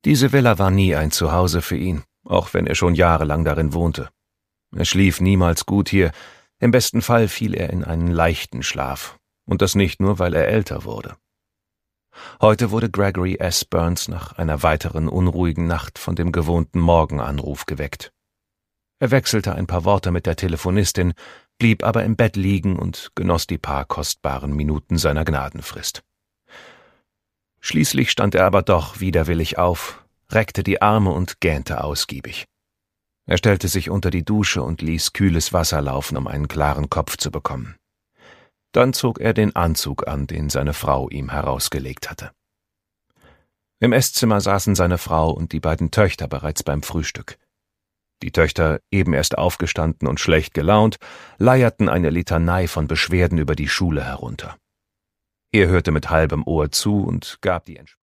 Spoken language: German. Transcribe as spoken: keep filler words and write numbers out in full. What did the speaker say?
Diese Villa war nie ein Zuhause für ihn, auch wenn er schon jahrelang darin wohnte. Er schlief niemals gut hier, im besten Fall fiel er in einen leichten Schlaf, und das nicht nur, weil er älter wurde. Heute wurde Gregory S. Burns nach einer weiteren unruhigen Nacht von dem gewohnten Morgenanruf geweckt. Er wechselte ein paar Worte mit der Telefonistin, blieb aber im Bett liegen und genoss die paar kostbaren Minuten seiner Gnadenfrist. Schließlich stand er aber doch widerwillig auf, reckte die Arme und gähnte ausgiebig. Er stellte sich unter die Dusche und ließ kühles Wasser laufen, um einen klaren Kopf zu bekommen. Dann zog er den Anzug an, den seine Frau ihm herausgelegt hatte. Im Esszimmer saßen seine Frau und die beiden Töchter bereits beim Frühstück. Die Töchter, eben erst aufgestanden und schlecht gelaunt, leierten eine Litanei von Beschwerden über die Schule herunter. Er hörte mit halbem Ohr zu und gab die